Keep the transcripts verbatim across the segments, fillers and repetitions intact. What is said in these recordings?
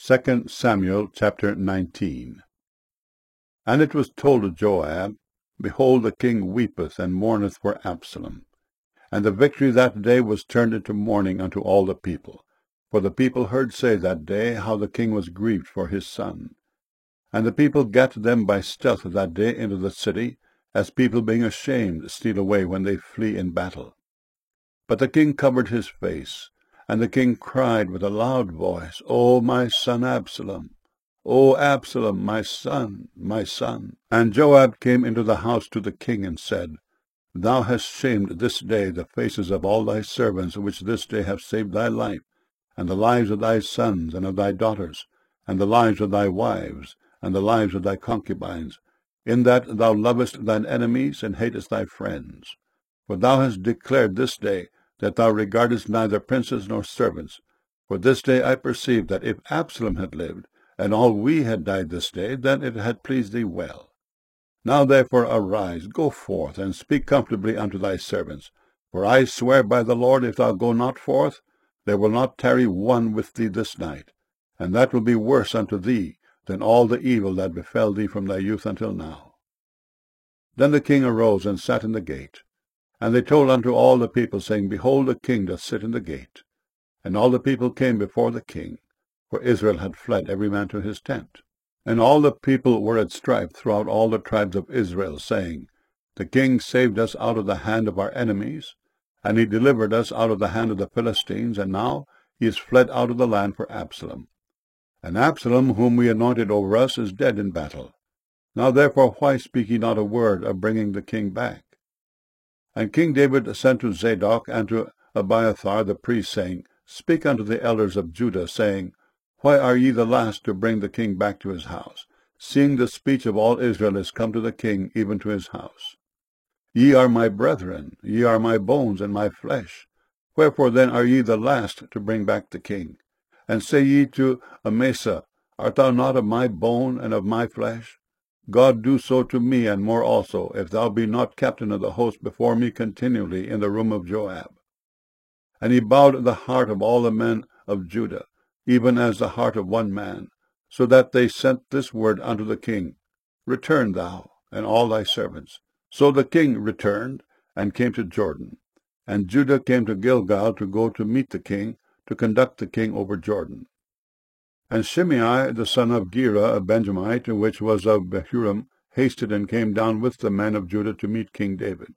Second Samuel chapter nineteen. And it was told to Joab, Behold, the king weepeth and mourneth for Absalom. And the victory that day was turned into mourning unto all the people. For the people heard say that day how the king was grieved for his son. And the people gat them by stealth that day into the city, as people being ashamed steal away when they flee in battle. But the king covered his face, and the king cried with a loud voice, O my son Absalom! O Absalom, my son, my son! And Joab came into the house to the king, and said, Thou hast shamed this day the faces of all thy servants, which this day have saved thy life, and the lives of thy sons and of thy daughters, and the lives of thy wives, and the lives of thy concubines, in that thou lovest thine enemies, and hatest thy friends. For thou hast declared this day that thou regardest neither princes nor servants. For this day I perceive that if Absalom had lived, and all we had died this day, then it had pleased thee well. Now therefore arise, go forth, and speak comfortably unto thy servants. For I swear by the Lord, if thou go not forth, there will not tarry one with thee this night, and that will be worse unto thee than all the evil that befell thee from thy youth until now. Then the king arose and sat in the gate. And they told unto all the people, saying, Behold, the king doth sit in the gate. And all the people came before the king, for Israel had fled every man to his tent. And all the people were at strife throughout all the tribes of Israel, saying, The king saved us out of the hand of our enemies, and he delivered us out of the hand of the Philistines, and now he is fled out of the land for Absalom. And Absalom, whom we anointed over us, is dead in battle. Now therefore why speak ye not a word of bringing the king back? And King David sent to Zadok and to Abiathar the priest, saying, Speak unto the elders of Judah, saying, Why are ye the last to bring the king back to his house, seeing the speech of all Israel is come to the king, even to his house? Ye are my brethren, ye are my bones and my flesh. Wherefore then are ye the last to bring back the king? And say ye to Amasa, Art thou not of my bone and of my flesh? God do so to me, and more also, if thou be not captain of the host before me continually in the room of Joab. And he bowed the heart of all the men of Judah, even as the heart of one man, so that they sent this word unto the king, Return thou, and all thy servants. So the king returned, and came to Jordan. And Judah came to Gilgal to go to meet the king, to conduct the king over Jordan. And Shimei the son of Gera, a Benjamite, which was of Bahurim, hasted and came down with the men of Judah to meet King David.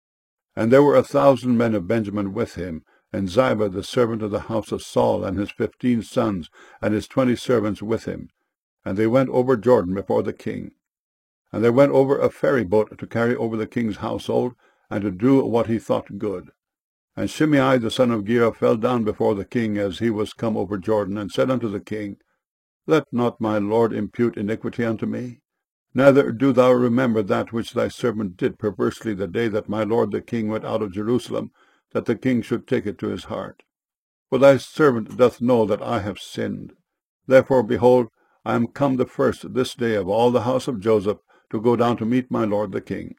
And there were a thousand men of Benjamin with him, and Ziba the servant of the house of Saul, and his fifteen sons, and his twenty servants with him. And they went over Jordan before the king. And they went over a ferry boat to carry over the king's household, and to do what he thought good. And Shimei the son of Gera fell down before the king as he was come over Jordan, and said unto the king, Let not my lord impute iniquity unto me. Neither do thou remember that which thy servant did perversely the day that my lord the king went out of Jerusalem, that the king should take it to his heart. For thy servant doth know that I have sinned. Therefore, behold, I am come the first this day of all the house of Joseph to go down to meet my lord the king.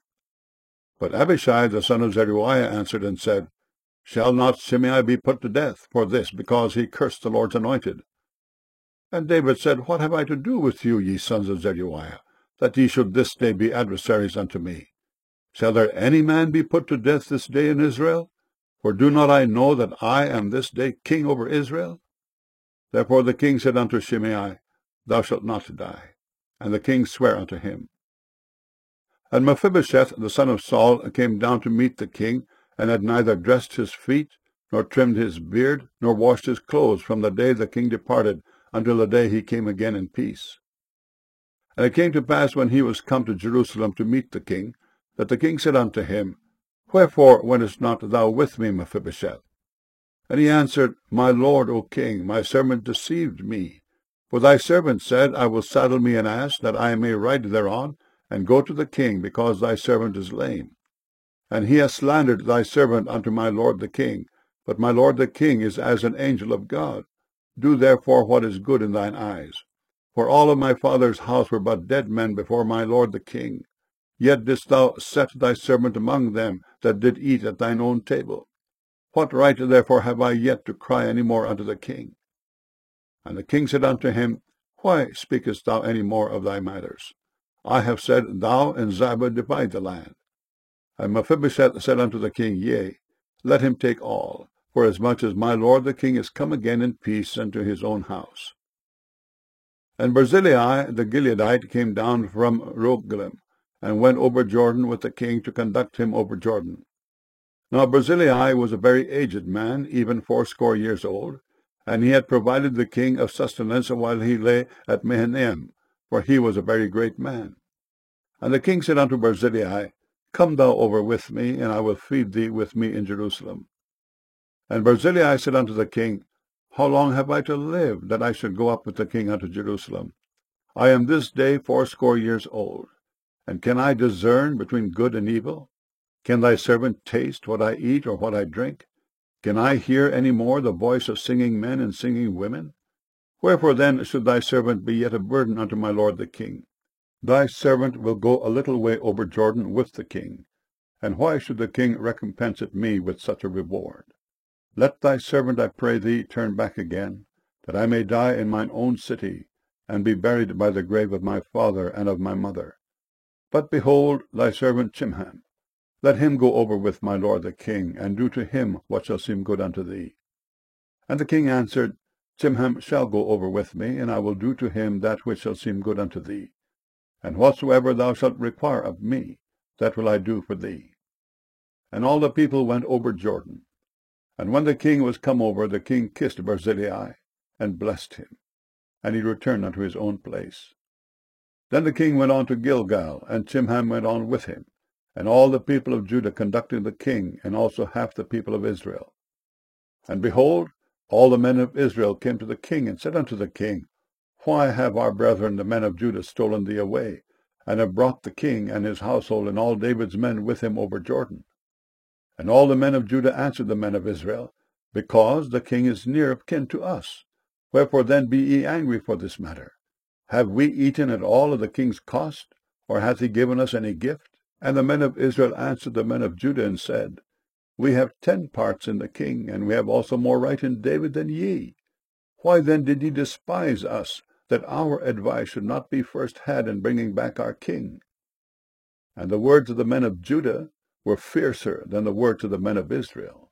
But Abishai the son of Zeruiah answered and said, Shall not Shimei be put to death for this, because he cursed the Lord's anointed? And David said, What have I to do with you, ye sons of Zeruiah, that ye should this day be adversaries unto me? Shall there any man be put to death this day in Israel? For do not I know that I am this day king over Israel? Therefore the king said unto Shimei, Thou shalt not die. And the king sware unto him. And Mephibosheth the son of Saul came down to meet the king, and had neither dressed his feet, nor trimmed his beard, nor washed his clothes, from the day the king departed until the day he came again in peace. And it came to pass, when he was come to Jerusalem to meet the king, that the king said unto him, Wherefore wentest not thou with me, Mephibosheth? And he answered, My lord, O king, my servant deceived me. For thy servant said, I will saddle me an ass, that I may ride thereon, and go to the king, because thy servant is lame. And he has slandered thy servant unto my lord the king. But my lord the king is as an angel of God. Do therefore what is good in thine eyes. For all of my father's house were but dead men before my lord the king. Yet didst thou set thy servant among them that did eat at thine own table. What right therefore have I yet to cry any more unto the king? And the king said unto him, Why speakest thou any more of thy matters? I have said, Thou and Ziba divide the land. And Mephibosheth said unto the king, Yea, let him take all, forasmuch as my lord the king is come again in peace unto his own house. And Barzillai the Gileadite came down from Rogelim, and went over Jordan with the king to conduct him over Jordan. Now Barzillai was a very aged man, even fourscore years old, and he had provided the king of sustenance while he lay at Mahanaim, for he was a very great man. And the king said unto Barzillai, Come thou over with me, and I will feed thee with me in Jerusalem. And Barzillai said unto the king, How long have I to live, that I should go up with the king unto Jerusalem? I am this day fourscore years old, and can I discern between good and evil? Can thy servant taste what I eat or what I drink? Can I hear any more the voice of singing men and singing women? Wherefore then should thy servant be yet a burden unto my lord the king? Thy servant will go a little way over Jordan with the king, and why should the king recompense it me with such a reward? Let thy servant, I pray thee, turn back again, that I may die in mine own city, and be buried by the grave of my father and of my mother. But behold thy servant Chimham. Let him go over with my lord the king, and do to him what shall seem good unto thee. And the king answered, Chimham shall go over with me, and I will do to him that which shall seem good unto thee. And whatsoever thou shalt require of me, that will I do for thee. And all the people went over Jordan. And when the king was come over, the king kissed Barzillai, and blessed him. And he returned unto his own place. Then the king went on to Gilgal, and Chimham went on with him, and all the people of Judah conducting the king, and also half the people of Israel. And behold, all the men of Israel came to the king, and said unto the king, Why have our brethren the men of Judah stolen thee away, and have brought the king and his household and all David's men with him over Jordan? And all the men of Judah answered the men of Israel, Because the king is near of kin to us. Wherefore then be ye angry for this matter? Have we eaten at all of the king's cost, or hath he given us any gift? And the men of Israel answered the men of Judah, and said, We have ten parts in the king, and we have also more right in David than ye. Why then did ye despise us, that our advice should not be first had in bringing back our king? And the words of the men of Judah were fiercer than the words of the men of Israel.